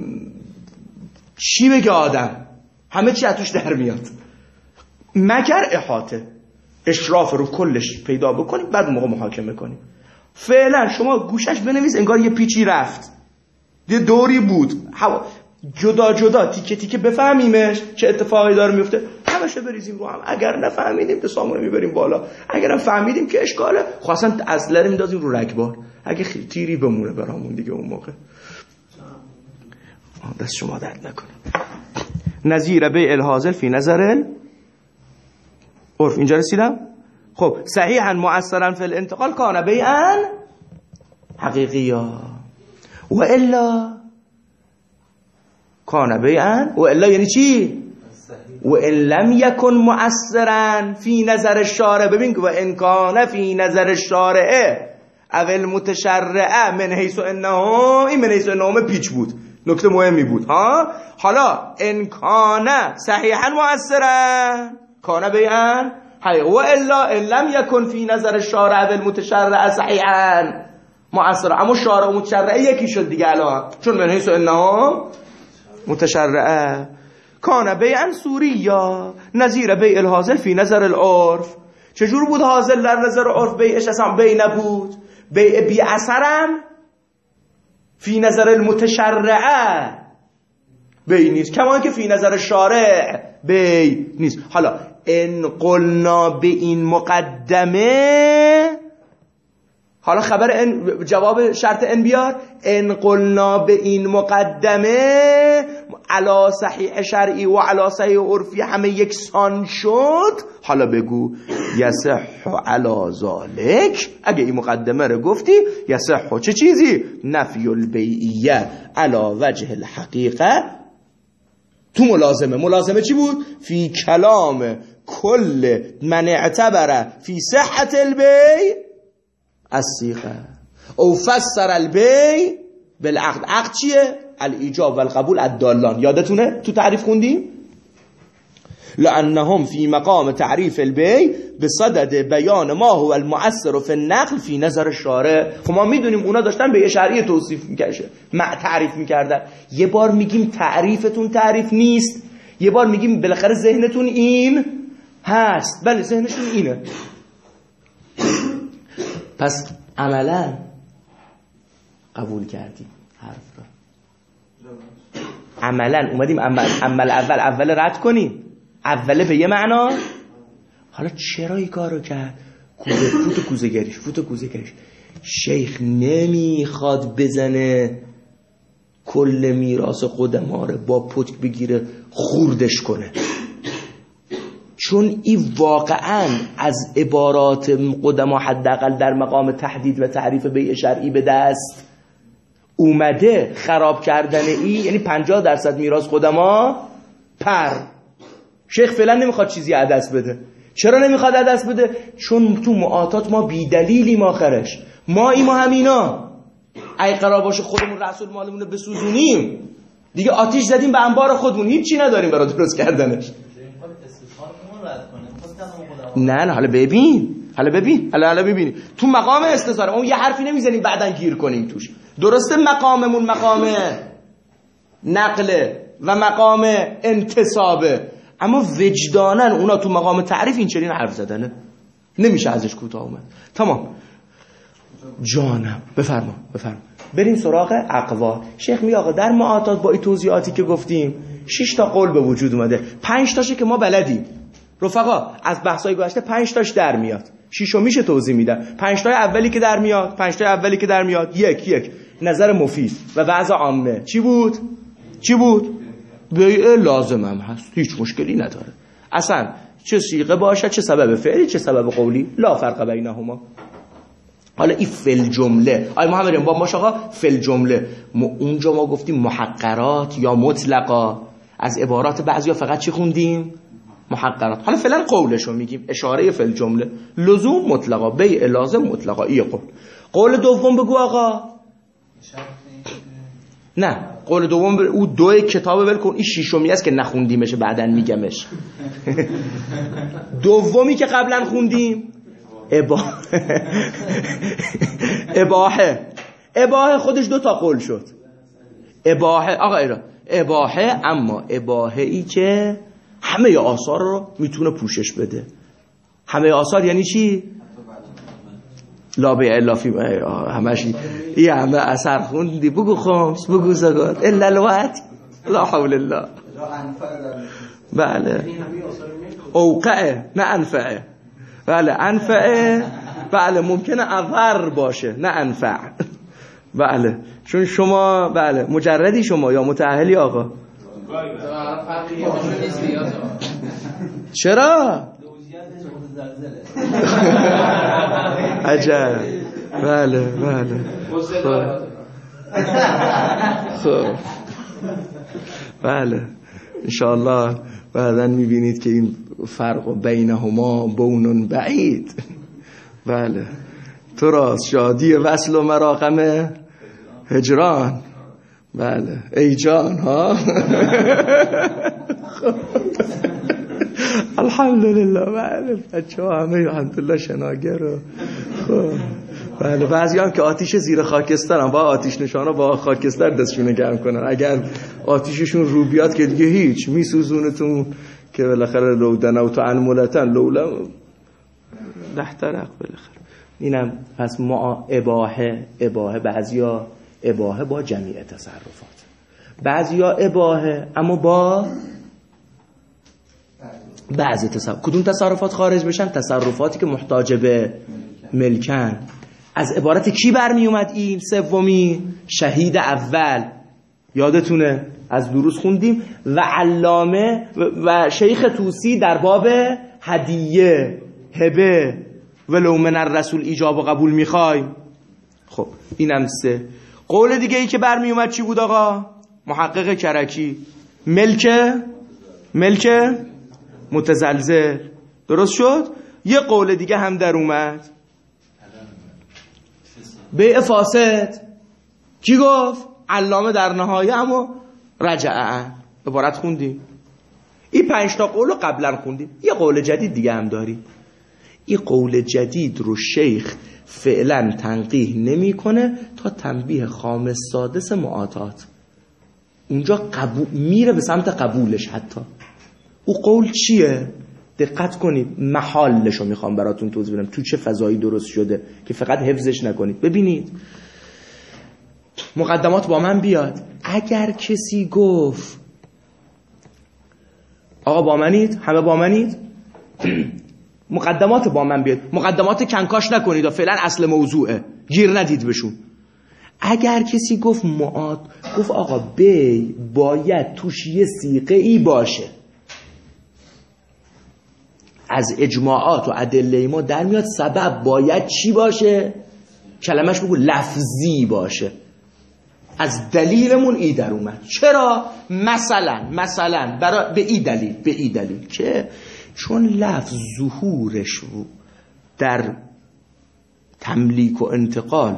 چی بگه آدم همه چی اتوش در میاد. مگر احاطه اشراف رو کلش پیدا بکنیم بعد موقع محاکمه کنیم. فعلا شما گوشش بنویس انگار یه پیچی رفت، یه دوری بود، جدا جدا تیکه تیکه بفهمیمش چه اتفاقی داره میفته. همشه بریزیم رو هم. اگر نفهمیدیم دستامون میبریم بالا، اگرم فهمیدیم که اشکاله خواستن اصلا رو میندازیم رو رگبار. اگه تیری بمونه برامون دیگه اون موقع دست شما درد نکنه. نظیر بیع الحاضر فی نظر عرف. اینجا رسیدم. خب صحیحا مؤثرا فی الانتقال کان بیعا حقیقیا و الا کان بیعا و الا یعنی چی؟ و ان لم یکن مؤثرا فی نظر الشارع. ببین که و ان کان فی نظر الشارع اول متشرعه من حیث انه، این من حیث انه پیچ بود، نکته مهمی بود ها. حالا ان کان صحیحا مؤثرا کان بیعا و الا ان لم یکن فی نظر الشارع اول متشرعه صحیحا مؤثرا. اما شارع و متشرعه یکی شد دیگه الان، چون من حیث انه متشرعه. کان بیعا سوریا نظیر بیع الحاصل فی نظر العرف. چجور بود حاصل در نظر عرف بیعش اصلا بیع نبود؟ بیع بی اثرم فی نظر المتشرعه بیع نیست، کما که فی نظر شارع بیع نیست. حالا ان قلنا به این مقدمه، حالا خبر ان، جواب شرط ان بیار. ان قلنا به این مقدمه علا صحیح شرعی و علا صحیح عرفی همه یکسان شد، حالا بگو یصح علا ذالک. اگه این مقدمه رو گفتی یصح چه چیزی؟ نفی البیعیه علا وجه الحقیقه. تو ملازمه، ملازمه چی بود؟ فی کلام کل من اعتبر فی صحت البیع الصیغه او فسر البیع بالعقد. عقد چیه؟ الایجاب و القبول الدالان. یادتونه تو تعریف خوندیم؟ لانهم فی مقام تعریف البیع بصدد بیان ما هو المؤثر فی النقل فی نظر الشارع. خب ما میدونیم اونا داشتن به یه شرعی توصیف میکشه، مع تعریف میکردن. یه بار میگیم تعریفتون تعریف نیست، یه بار میگیم بالاخره ذهنتون این هست. بله ذهنشون اینه. پس عملا قبول کردیم حرف را، عملا اومدیم عمل, عمل اول اول رد کنیم، اوله به یه معنا. حالا چرا این کارو کرد؟ کوزه فوت کوزه گریش فوت کوزه گریش. شیخ نمیخواد بزنه کل میراث قدما رو با پتک بگیره خوردش کنه، چون این واقعا از عبارات قدما حداقل در مقام تحدید و تعریف بیع شرعی به دست اومده. خراب کردن ای یعنی پنجاه درصد میراث قدما پر. شیخ فعلا نمیخواد چیزی عدس بده. چرا نمیخواد عدس بده؟ چون تو معاطات ما بی دلیلیم آخرش. ما ای ما همینا ای قرار باشه خودمون رسول مالمون رو بسوزونیم دیگه آتیش زدیم به انبار خودمون، هیچی نداریم برای درست کردنش. نه نه حالا ببین حالا ببین حالا حالا ببین تو مقام استثاره اون یه حرفی نمیزنیم بعدن گیر کنیم توش. درسته مقاممون مقام نقله و مقام انتصابه، اما وجدانن اونا تو مقام تعریف این چنین حرف زدنه، نمیشه ازش کوتاه اومد. تمام جانم بفرما بفرما. بریم سراغ اقوال. شیخ می آقا در معاطات با این توضیحاتی که گفتیم شش تا قول به وجود اومده، پنج تاشه که ما بلدیم رفقا، از بحثای گذشته پنج تاش در میاد، شیشو میشه توضیح میدم. پنج تای اولی که در میاد پنج تای اولی که در میاد یک یک نظر مفید و وضع عامه چی بود؟ چی بود؟ بیع لازم هم هست، هیچ مشکلی نداره اصلا، چه صیغه باشه، چه سبب فعلی، چه سبب قولی، لا فرق بینهما. حالا این فل جمله آی محمد با ماش آقا فل جمله اونجا ما گفتیم محقرات یا مطلقا، از عبارات بعضیا فقط چی خوندیم؟ محقرات. حالا فعلا قولشو میگیم، اشاره فل جمله، لزوم مطلقا، بیع لازم مطلقا. این قول. قول دوم بگو آقا. نه قول دوم ب... او دو کتاب ول کن، این شیشمی است که نخوندیمش بعدن میگمش. دومی که قبلا خوندیم ابا... اباحه. اباحه خودش دو تا قول شد. اباحه آقا ایرا اباحه، اما اباحه ای که همه آثار رو میتونه پوشش بده. همه آثار یعنی چی؟ لا بیع الا فی همش این همه اثر خوندی بگو خمس بگو زکات الا الوقت لا حول الله. بله اوقعه نه انفعه. بله انفعه، بله ممکنه اضر باشه نه انفع. بله چون شما بله مجردی شما یا متأهلی آقا؟ چرا؟ عجب. بله بله خب بله انشاءالله بعدا میبینید که این فرق بینهما بون بعید. بله تو راست شادی وصل و مراقم هجران. بله ای جان ها. الحمدلله. بله بچه ها همه الحمدلله شناگر و خب بله بعضی هم که آتیش زیر خاکستر هم با آتیش نشانا با خاکستر دستشونه گرم کنن، اگر آتیششون رو بیاد که دیگه هیچ میسوزونتون که بالاخره لو دنو تو انمولتن لولا ده طرق بالاخره. اینم پس ما اباحه اباحه بعضیا اباحه با جمیع تصرفات، بعضیا اباحه اما با بعضی تصرف. کدوم تصرفات خارج بشن؟ تصرفاتی که محتاج به ملکن. از عبارت کی برمی اومد این سومی؟ شهید اول. یادتونه از دروس خوندیم و علامه و شیخ طوسی در باب هدیه هبه ولو من الرسول ایجاب و قبول میخوایم. خب اینم سه. قول دیگه ای که برمی اومد چی بود آقا؟ محقق کرکی ملک ملک متزلزل. درست شد؟ یه قول دیگه هم در اومد بیع فاسد. کی گفت؟ علامه در نهایه اما رجعه عبارت خوندیم. این پنج تا قول رو قبلا خوندیم. یه قول جدید دیگه هم داریم. این قول جدید رو شیخ فعلا تنقیح نمی کنه تا تنبیه خامس سادس معاطات. اونجا قبول میره به سمت قبولش. حتی او قول چیه؟ دقت کنید، محالش رو میخوام براتون توضیح بدم تو چه فضایی درست شده که فقط حفظش نکنید. ببینید مقدمات با من بیاد. اگر کسی گفت آقا با منید، همه با منید، مقدمات با من بیاد. مقدمات کنکاش نکنید و فعلا اصل موضوعه، گیر ندید بشون. اگر کسی گفت معاد، گفت آقا بی باید توش یه صیغه ای باشه، از اجماعات و ادله ما در میاد سبب باید چی باشه؟ کلمش بگو لفظی باشه. از دلیلمون ای در اومد. چرا؟ مثلا مثلا برای به ای دلیل به ای دلیل که چون لفظ ظهورش در تملیک و انتقال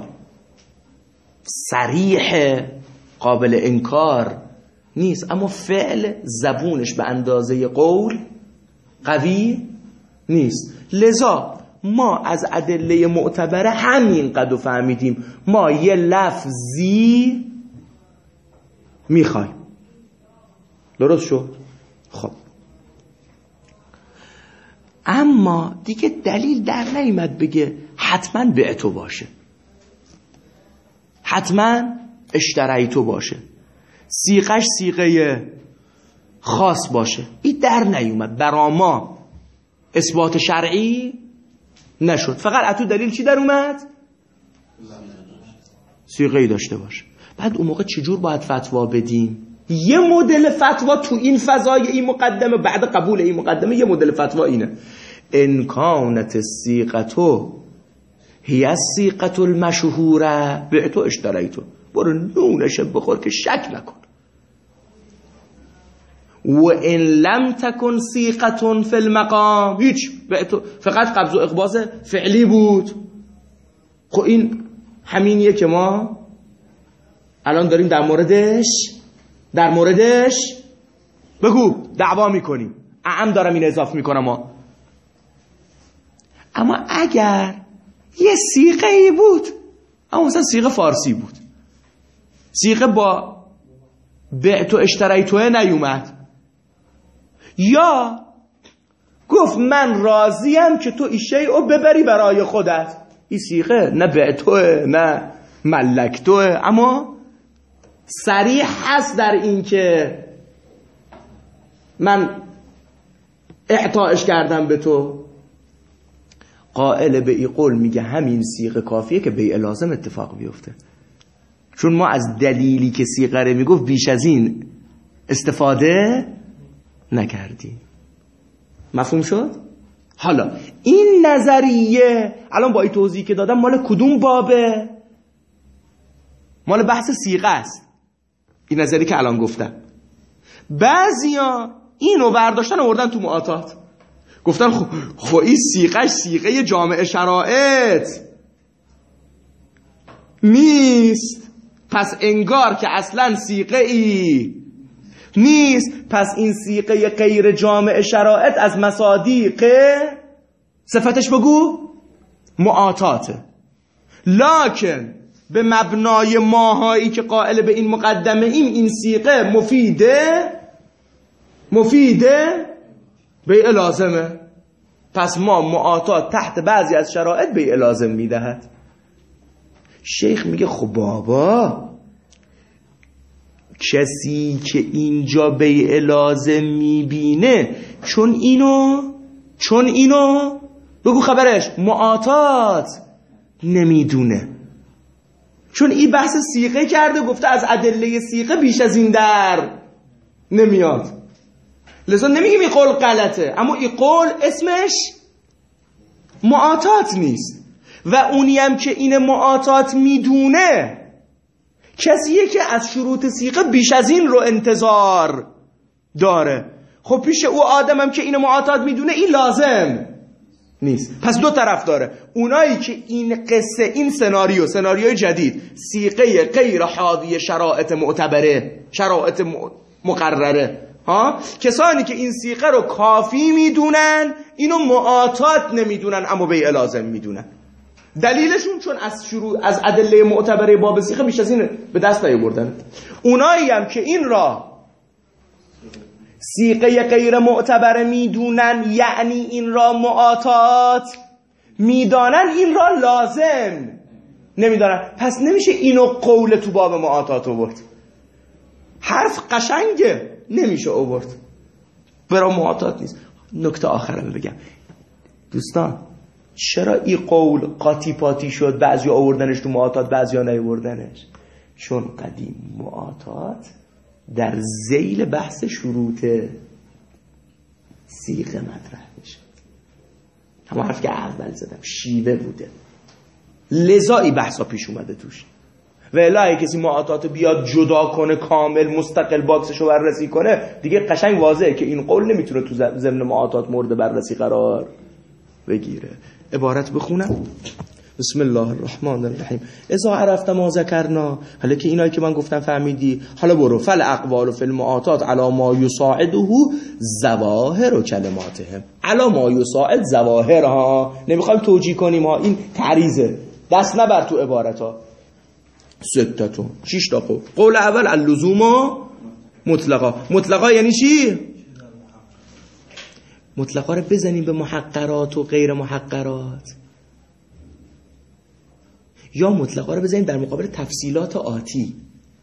صریح قابل انکار نیست، اما فعل زبونش به اندازه قول قوی نیست. لذا ما از ادله معتبره همین قدر فهمیدیم ما یه لفظی میخوایم. درست شد؟ خب اما دیگه دلیل در نیامد بگه حتما بعتو باشه، حتما اشتریتو باشه، صیغش صیغه خاص باشه. این در نیومد، برا ما اثبات شرعی نشد. فقط اتو دلیل چی در اومد؟ صیغه‌ای داشته باشه. بعد اون موقع چجور باید فتوا بدیم؟ یه مدل فتوا تو این فضای این مقدمه، بعد قبول این مقدمه یه مدل فتوا اینه: ان کانت الصیغه هی الصیغه المشهوره بعتو اشتریتو. برو نونش بخور که شک نکن. و ان لم تکن صیغه فی المقام، هیچ بعتو فقط قبض و اقباض فعلی بود. خب این همینیه که ما الان داریم در موردش در موردش بگو دعوا میکنیم. اعم دارم این اضافه میکنم ما. اما اگر یه صیغه ای بود، اما مثلا صیغه فارسی بود، صیغه با بعت و اشتریتوه نیومد، یا گفت من راضیم که تو این شیء ببری برای خودت، این صیغه نه بعتوه نه ملکتوه، اما صریح هست در این که من اعطاش کردم به تو. قائل به این قول میگه همین صیغه کافیه که بیع لازم اتفاق بیفته، چون ما از دلیلی که صیغه رو میگفت بیش از این استفاده نکردیم. مفهوم شد؟ حالا این نظریه الان با این توضیحی که دادم مال کدوم بابه؟ مال بحث صیغه است. این نظری که الان گفتم. بعضیا اینو برداشتن آوردن تو معاطات، گفتن خب خب این صیغه صیغه جامع شرایط نیست، پس انگار که اصلا صیغه ای نیست، پس این صیغه غیر جامع شرایط از مصادیق صفتش بگو معاطاته. لکن به مبنای ماهایی که قائل به این مقدمه ایم، این صیغه مفیده مفیده بیع لازمه. پس ما معاطات تحت بعضی از شرایط بیع لازم میدهد. شیخ میگه خب بابا، کسی که اینجا بیع لازم میبینه چون اینو چون اینو بگو خبرش معاطات نمیدونه، چون این بحث سیغه کرده، گفته از ادله سیغه بیش از این در نمیاد، لذا نمیگیم این قول غلطه، اما این قول اسمش معاطات نیست. و اونی هم که این معاطات میدونه کسیه که از شروط سیغه بیش از این رو انتظار داره. خب پیش او آدم هم که این معاطات میدونه این لازم نیست. پس دو طرف داره، اونایی که این قصه، این سناریو، سناریوی جدید، سیغه غیر حاوی شرایط معتبره، شرایط مقرره، ها، کسانی که این سیغه رو کافی میدونن اینو معاطات نمیدونن اما بیع لازم میدونن. دلیلشون چون از شروع از ادله معتبره باب سیغه بیش از این به دست نیاوردن. اونایی هم که این را سیغه غیر معتبره میدونن، یعنی این را معاطات میدانن، این را لازم نمیدانن. پس نمیشه اینو قول تو باب معاطات آورد. حرف قشنگه، نمیشه آورد، برای معاطات نیست. نکته آخرم بگم دوستان، چرا این قول قاطی پاتی شد؟ بعضی آوردنش تو معاطات، بعضی ها نیاوردنش. چون قدیم معاطات در ذیل بحث شروط سیغه مطرح میشه. همون حرف که اول زدم شیوه بوده، لذا این بحثا پیش اومده توش. و الا کسی معاطات بیاد جدا کنه، کامل مستقل باکسشو بررسی کنه، دیگه قشنگ واضحه که این قول نمیتونه تو ضمن معاطات مورد بررسی قرار بگیره. عبارت بخونم. بسم الله الرحمن الرحیم. اذا عرفت ما ذکرنا، حالا که اینایی که من گفتم فهمیدی، حالا برو فل اقوال و فی المعاطات علی ما یساعده ظواهر و کلماتهم. علی ما یساعد ظواهر، ها، نمیخوایم توجیه کنیم ها، این تعریضه، دست نبر تو عبارت ها. ستتون شش تا قول. قول اول اللزوم مطلقا. مطلقا یعنی چی؟ مطلقا رو بزنیم به محقرات و غیر محقرات، یا مطلقا رو بزنیم در مقابل تفصیلات آتی.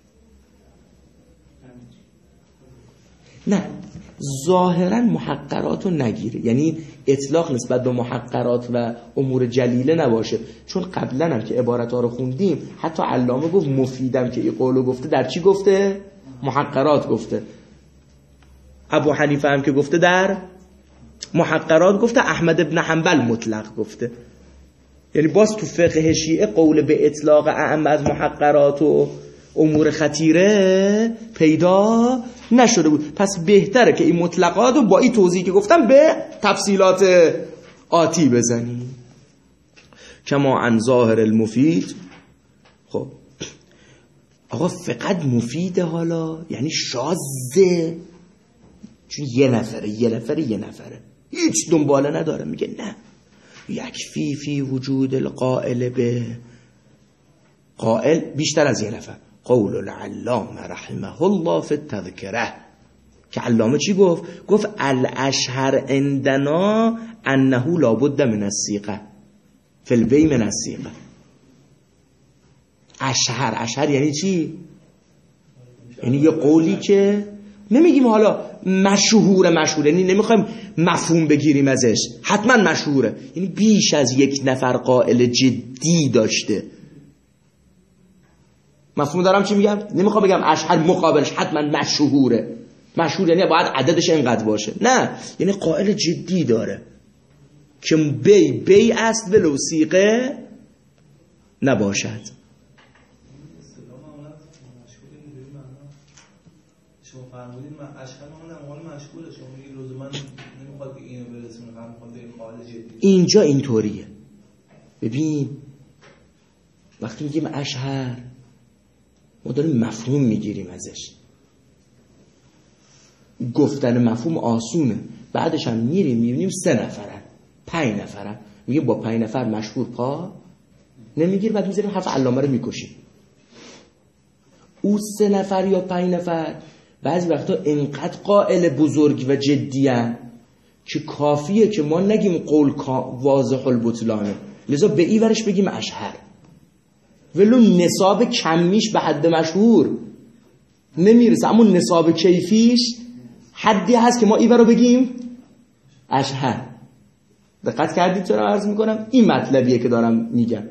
نه، ظاهرا محقرات رو نگیره، یعنی اطلاق نسبت به محقرات و امور جلیله نباشه. چون قبلا هم که عبارت ها رو خوندیم حتی علامه گفت مفیدم که این قولو گفته در چی گفته؟ محقرات گفته. ابو حنیفه هم که گفته در محقرات گفته. احمد ابن حنبل مطلق گفته. یعنی باز تو فقه شیعه قول به اطلاق اعم از محقرات و امور خطیره پیدا نشده بود. پس بهتره که این مطلقات رو با این توضیحی که گفتم به تفصیلات آتی بزنیم. کما عن ظاهر المفید. خب آقا فقط مفیده، حالا یعنی شاذه، چون یه نفره یه نفره یه نفره هیچ دنباله نداره. میگه نه، یکفی فی وجود القائل به، قائل بیشتر از یه نفر. قول العلامه رحمه الله فی التذکره، که علامه چی گفت؟ گفت الاشهر عندنا انه لابد من الصیغه فی البی من الصیغه. اشهر، اشهر یعنی چی؟ یعنی یه قولی که نمیگیم حالا مشهور مشهور، یعنی نمیخوایم مفهوم بگیریم ازش، حتما مشهوره، یعنی بیش از یک نفر قائل جدی داشته. مفهوم دارم چی میگم؟ نمیخوام بگم اشهر مقابلش حتما مشهوره. مشهور یعنی باید عددش اینقدر باشه، نه، یعنی قائل جدی داره که بی بی است ولو صیغه نباشد. شما فرمودید من اشهر من اموال مشغوله، شما میگید روز من نمیخواد که اینو برسونه، هم میخواد به قائل جدی. اینجا اینطوریه. ببین وقتی میگیم اشهر ما داریم مفهوم میگیریم ازش. گفتن مفهوم آسونه، بعدش هم میریم میبینیم سه نفرن، پنج نفرن، میگه با پنج نفر مشهور پا نمیگیر، بعد میذاریم حرف علامه رو میکشیم. او سه نفر یا پنج نفر بعضی وقتا انقدر قائل بزرگ و جدی هن که کافیه که ما نگیم قول واضح البطلانه، لذا به این ورش بگیم اشهر، ولو نصاب کمیش به حد مشهور نمیرسه، اما نصاب کیفیش حدی هست که ما این ور رو بگیم اشهر. دقت کردید چرا عرض میکنم؟ این مطلبیه که دارم میگم.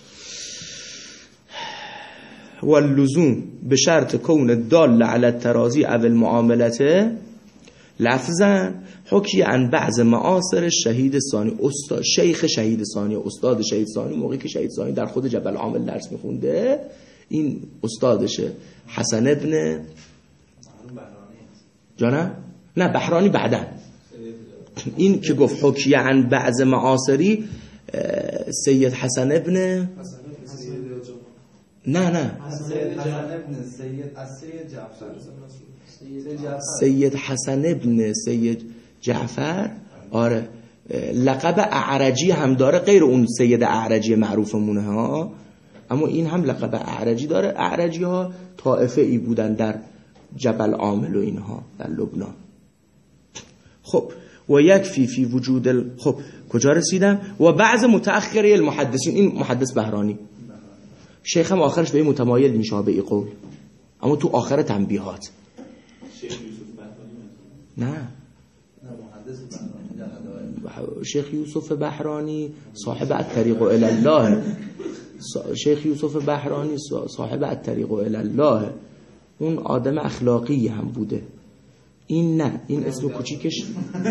واللزوم به شرط کون دال علی الترازی او المعاملته لفظا حکی عن بعض معاصر شهید ثانی، استاد شیخ شهید ثانی، استاد شهید ثانی موقعی که شهید ثانی در خود جبل عامل درس میخونده، این استادشه حسن ابن جانم نه بحرانی بعدن، این که گفت حکی عن بعض معاصری سید حسن ابن نه نه سید حسن ابن سید جعفر، آره لقب اعرجی هم داره غیر اون سید اعرجی معروفمونه ها، اما این هم لقب اعرجی داره. اعرجی ها طائفه ای بودن در جبل عامل و اینها در لبنان. خب و یکفی فی وجود ال... خب کجا رسیدم؟ و بعض متأخری المحدثین، این محدث بهرانی شیخ هم آخرش به این متمایل میشه به این قول، اما تو آخر تنبیهات نه شیخ یوسف بحرانی صاحب الطریق الی الله، شیخ یوسف بحرانی صاحب الطریق الی الله، اون آدم اخلاقی هم بوده. این نه، این اسم کوچیکش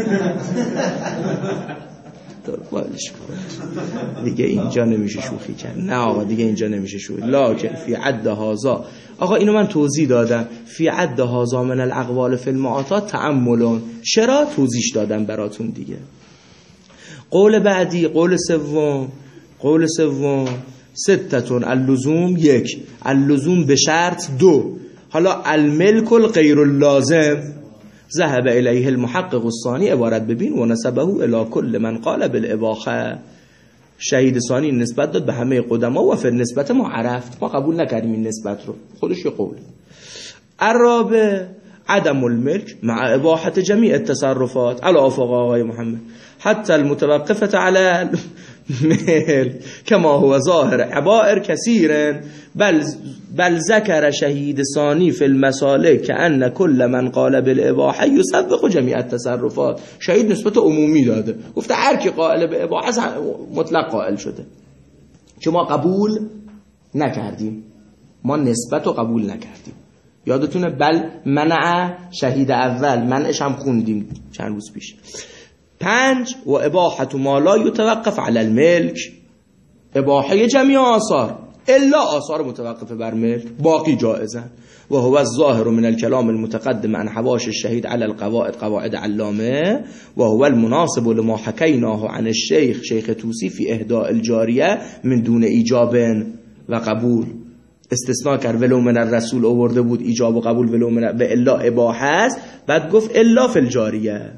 بالش کن دیگه، اینجا نمیشه شوخی کرد. نه آقا دیگه اینجا نمیشه شوخی. لکن فی عد هازا، آقا اینو من توضیح دادم، فی عد هازا من الاقوال فی المعاطات تأملون، چرا توضیح دادم براتون دیگه. قول بعدی، قول سوم، قول سوم ستتون اللزوم یک، اللزوم به شرط دو. حالا الملک الغیر اللازم ذهب الیه المحقق الثانی، عبارت ببین و نسبه الی کل من قال بالاباحه، شهید ثانی نسبت داد به همه قدما و فی نسبت ما عرفت، ما قبول نکردیم این نسبت رو، خودش یه قول. الرابع عدم الملک مع اباحه جمیع التصرفات علی افق آقای محمد حتی المتوقفه علی الملک کما هو ظاهر عبائر کثیر، بل بل ذکر شهید ثانی فی المسالک که ان کل من قال بالاباحه یسبق جمیع التصرفات. شهید نسبت عمومی داده، گفته هر کی قائل به اباحه مطلق قائل شده، که ما قبول نکردیم، ما نسبت رو قبول نکردیم. یادتونه بل منع شهید اول، منعش هم خوندیم چند روز پیش. پنج و اباحه ما لا یتوقف علی الملک، اباحه جمیع آثار الا آثار متوقفه بر ملک باقی جائزن. و هو الظاهر من الكلام المتقدم عن حواش الشهید على القواعد قواعد علامه، و هو المناسب لما حكيناه عن الشيخ شیخ توسی فی اهداء الجاریه من دون ایجاب و قبول. استثناء کرد ولو من الرسول آورده بود ایجاب و قبول، ولو من به الا اباحه است، بعد گفت الا فی الجاریه.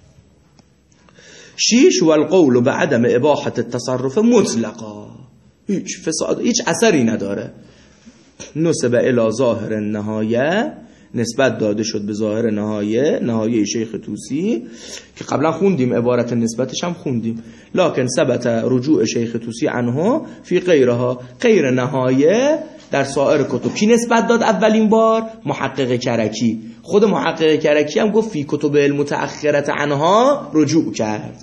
شیش و القول بعدم اباحه التصرف مطلقا، هیچ فساد، هیچ اثری نداره. نسب الی ظاهر النهایه، نسبت داده شد به ظاهر نهایه، نهایه شیخ توسی که قبلا خوندیم، عبارت نسبتش هم خوندیم. لکن ثبت رجوع شیخ توسی عنها فی غیرها، غیر نهایه در سایر کتب. کی نسبت داد اولین بار؟ محقق کرکی. خود محقق کرکی هم گفت فی کتب المتأخرت عنها رجوع کرد.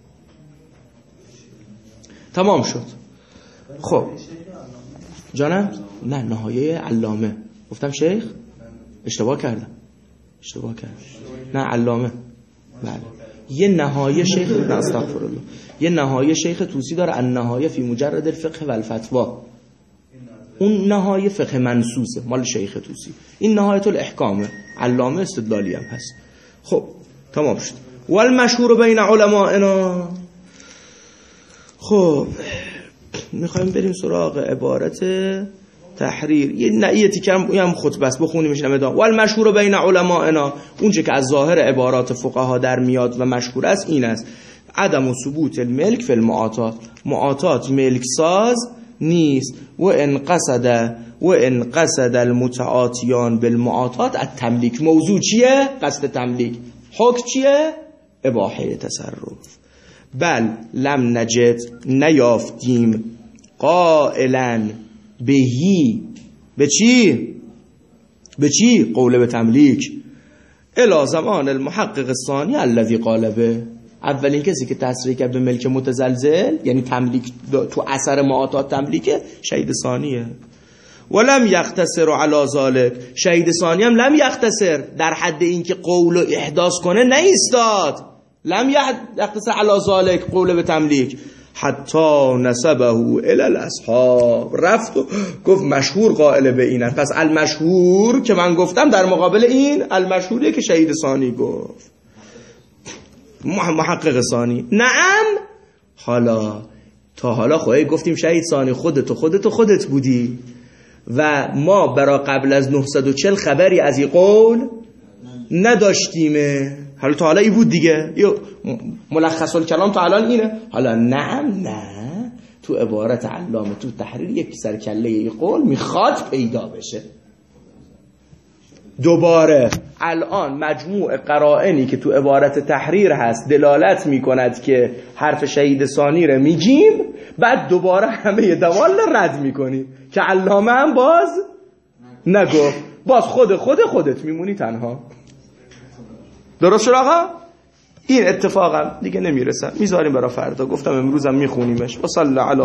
تمام شد. خب جانم؟ نه نهایه علامه گفتم شیخ، اشتباه کردم اشتباه کردم نه علامه. بله یه نهایه شیخ، نه استغفر الله، یه نهایه شیخ توسی داره، النهایه فی مجرد الفقه و الفتوا، اون نهایه فقه منسوسه مال شیخ توسی، این نهایت الاحکامه، علامه استدلالی هم هست. خب تمام شد. والمشهور بین علمائنا. خب میخوایم بریم سراغ عبارت تحریر، یه نعیتی که هم خطبه است بخونیمش نمیدونم. والمشهور بین علمائنا، اون چه که از ظاهر عبارات فقها در میاد و مشهور است این است: عدم و ثبوت الملک فی المعاطات، معاطات ملک ساز نیست. و ان قصد و ان قصد المتعاطیان بالمعاطات التملیک. موضوع چیه؟ قصد تملیک. حکم چیه؟ اباحه تصرف. بل لم نجد نیافتیم قائلا بهی، به چی؟ به چی؟ قول به تملیک الی زمان المحقق الثانی الذی قال به، اولین کسی که تصریح کرد به ملک متزلزل یعنی تملیک تو اثر معاطات تملیکه شهید ثانیه. ولم یختصر علی ذلک، شهید ثانی هم لم یختصر در حد این که قول احداث کنه نیستاد، لم یختصر علی ذلک قول به تملیک حتی نسبه الی الاصحاب، رفت و گفت مشهور قائل به اینه. پس المشهور که من گفتم در مقابل این المشهوریه که شهید ثانی گفت، محقق ثانی. نعم، حالا تا حالا خواهی گفتیم شهید ثانی خودت و خودت و خودت بودی و ما برای قبل از نهصد و چهل خبری از این قول نداشتیمه. حالا تا حالا ای بود دیگه، ملخص الکلام تا الان اینه. حالا نعم، نه، تو عبارت علامه تو تحریر یک سرکله ای قول میخواد پیدا بشه. دوباره الان مجموع قرائنی که تو عبارت تحریر هست دلالت میکند که حرف شهید ثانی رو میگیم، بعد دوباره همه دوال رد میکنیم که علامه هم باز نگفت، باز خود خود خودت میمونی تنها. درست شد آقا؟ این اتفاقم دیگه نمیرسن، میذاریم برای فردا. گفتم امروزم میخونیمش. و صلی علی